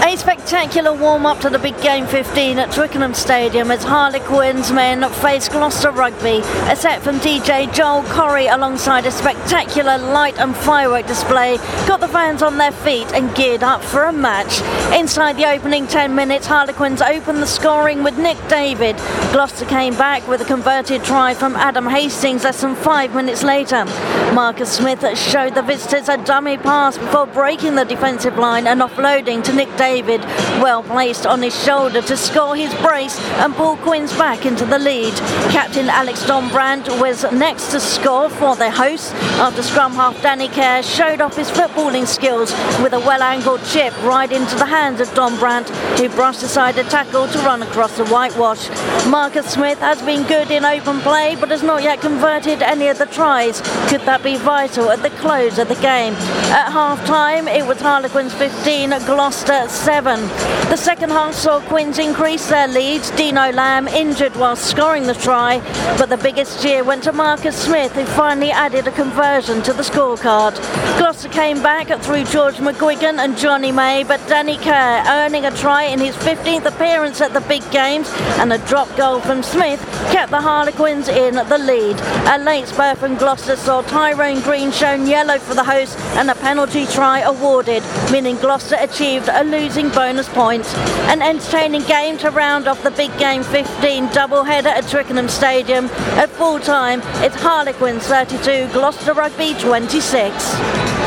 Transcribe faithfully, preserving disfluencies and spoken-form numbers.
A spectacular warm-up to the big game fifteen at Twickenham Stadium as Harlequins men face Gloucester Rugby. A set from D J Joel Corry alongside a spectacular light and firework display got the fans on their feet and geared up for a match. Inside the opening ten minutes, Harlequins opened the scoring with Nick David. Gloucester came back with a converted try from Adam Hastings less than five minutes later. Marcus Smith showed the visitors a dummy pass before breaking the defensive line and offloading to Nick David. David, well placed on his shoulder to score his brace and pull Quins back into the lead. Captain Alex Dombrandt was next to score for the hosts after scrum half Danny Kerr showed off his footballing skills with a well-angled chip right into the hands of Dombrandt, who brushed aside a tackle to run across the whitewash. Marcus Smith has been good in open play but has not yet converted any of the tries. Could that be vital at the close of the game? At half-time, it was Harlequins fifteen, Gloucester seven. The second half saw Quins increase their lead. Dino Lamb injured while scoring the try, but the biggest cheer went to Marcus Smith, who finally added a conversion to the scorecard. Gloucester came back through George McGuigan and Johnny May, but Danny Kerr, earning a try in his fifteenth appearance at the big games and a drop goal from Smith, kept the Harlequins in the lead. A late spur from Gloucester saw Tyrone Green shown yellow for the hosts and a penalty try awarded, meaning Gloucester achieved a losing bonus point. An entertaining game to round off the big game fifteen doubleheader at Twickenham Stadium. At full time, it's Harlequins thirty-two, Gloucester Rugby twenty-six.